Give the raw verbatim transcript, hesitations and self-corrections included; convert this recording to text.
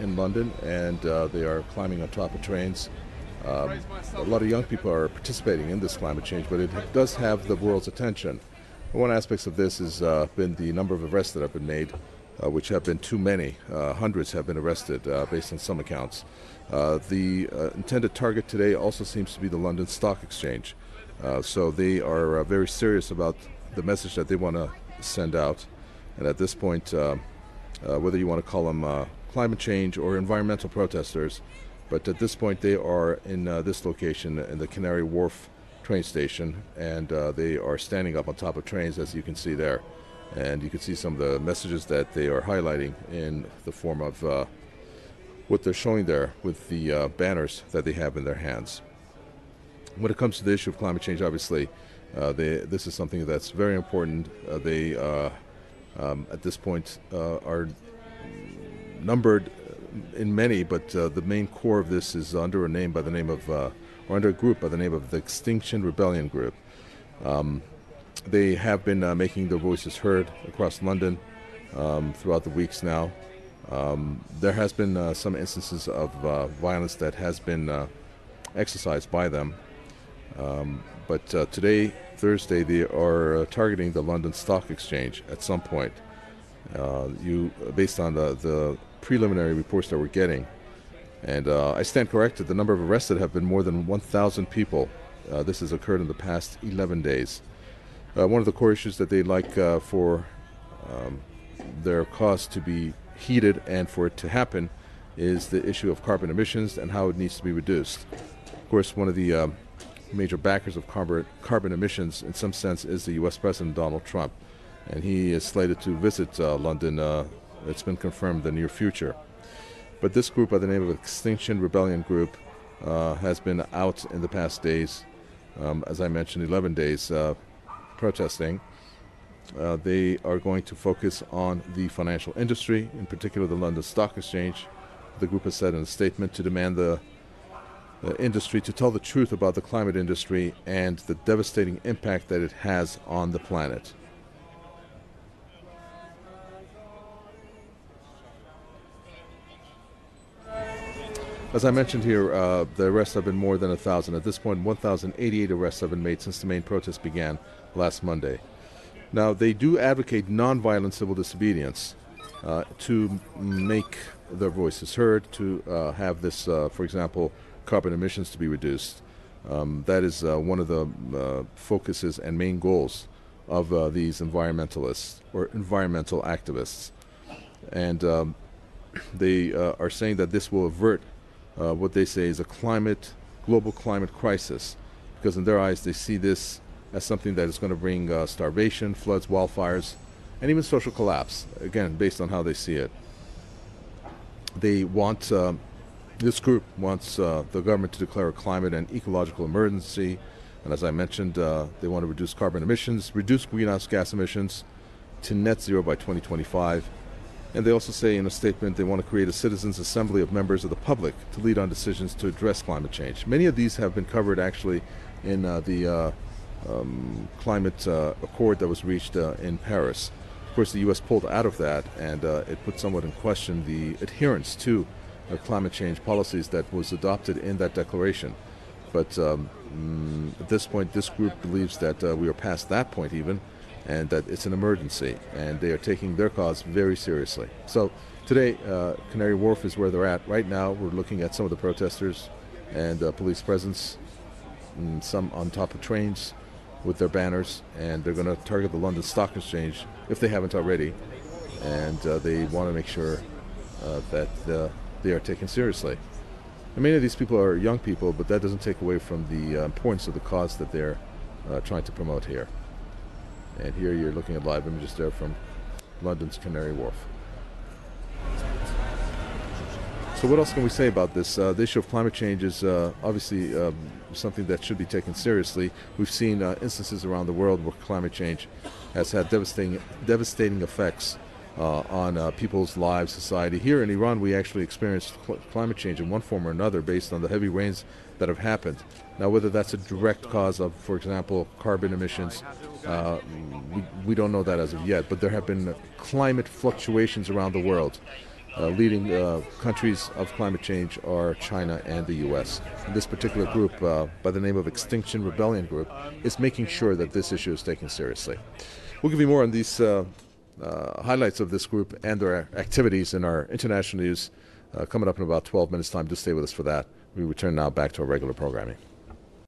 in London, and uh, they are climbing on top of trains. Um, a lot of young people are participating in this climate change, but it does have the world's attention. One aspect of this has uh, been the number of arrests that have been made, uh, which have been too many. Uh, hundreds have been arrested, uh, based on some accounts. Uh, the uh, intended target today also seems to be the London Stock Exchange. Uh, so they are uh, very serious about the message that they want to send out. And at this point, uh, uh, whether you want to call them uh, climate change or environmental protesters, but at this point they are in uh, this location in the Canary Wharf train station, and uh, they are standing up on top of trains, as you can see there. And you can see some of the messages that they are highlighting in the form of uh, what they're showing there with the uh, banners that they have in their hands. When it comes to the issue of climate change, obviously, uh, they, this is something that's very important. Uh, they, uh, um, at this point, uh, are numbered in many, but uh, the main core of this is under a name by the name of, uh, or under a group by the name of the Extinction Rebellion Group. Um, they have been uh, making their voices heard across London um, throughout the weeks now. Um, there has been uh, some instances of uh, violence that has been uh, exercised by them. Um, but uh, today, Thursday, they are uh, targeting the London Stock Exchange at some point. Uh, you, based on the, the preliminary reports that we're getting, and uh, I stand corrected, the number of arrested have been more than one thousand people. Uh, this has occurred in the past eleven days. Uh, one of the core issues that they'd like uh, for um, their cause to be heated and for it to happen is the issue of carbon emissions and how it needs to be reduced. Of course, one of the uh, major backers of carbon, carbon emissions in some sense is the U S President Donald Trump, and he is slated to visit uh, London. Uh, it's been confirmed in the near future. But this group by the name of Extinction Rebellion Group uh, has been out in the past days, um, as I mentioned, eleven days uh, protesting. Uh, they are going to focus on the financial industry, in particular the London Stock Exchange. The group has said in a statement to demand the the industry to tell the truth about the climate industry and the devastating impact that it has on the planet. As I mentioned here, uh, the arrests have been more than a thousand. At this point, one thousand eighty-eight arrests have been made since the main protest began last Monday. Now, they do advocate nonviolent civil disobedience uh, to make their voices heard, to uh, have this, uh, for example, carbon emissions to be reduced. Um, that is uh, one of the uh, focuses and main goals of uh, these environmentalists or environmental activists. And um, they uh, are saying that this will avert uh, what they say is a climate, global climate crisis, because in their eyes they see this as something that is going to bring uh, starvation, floods, wildfires, and even social collapse, again, based on how they see it. They want um, This group wants uh, the government to declare a climate and ecological emergency, and as I mentioned, uh, they want to reduce carbon emissions, reduce greenhouse gas emissions to net zero by twenty twenty-five. And they also say in a statement they want to create a citizens' assembly of members of the public to lead on decisions to address climate change. Many of these have been covered actually in uh, the uh, um, climate uh, accord that was reached uh, in Paris. Of course, the U S pulled out of that, and uh, it put somewhat in question the adherence to Uh, climate change policies that was adopted in that declaration. But um, mm, at this point, this group believes that uh, we are past that point even, and that it's an emergency, and they are taking their cause very seriously. So today, uh, Canary Wharf is where they're at. Right now, we're looking at some of the protesters and uh, police presence, and some on top of trains with their banners, and they're going to target the London Stock Exchange, if they haven't already, and uh, they want to make sure uh, that uh, they are taken seriously. And many of these people are young people, but that doesn't take away from the uh, importance of the cause that they're uh, trying to promote here. And here you're looking at live images there from London's Canary Wharf. So what else can we say about this? Uh, the issue of climate change is uh, obviously um, something that should be taken seriously. We've seen uh, instances around the world where climate change has had devastating, devastating effects Uh, on uh, people's lives, society. Here in Iran, we actually experienced cl climate change in one form or another based on the heavy rains that have happened. Now, whether that's a direct cause of, for example, carbon emissions, uh, we, we don't know that as of yet, but there have been climate fluctuations around the world uh, leading uh, countries of climate change are China and the U S. And this particular group, uh, by the name of Extinction Rebellion Group, is making sure that this issue is taken seriously. We'll give you more on these uh, uh, highlights of this group and their activities in our international news uh, coming up in about twelve minutes' time. Just stay with us for that. We return now back to our regular programming.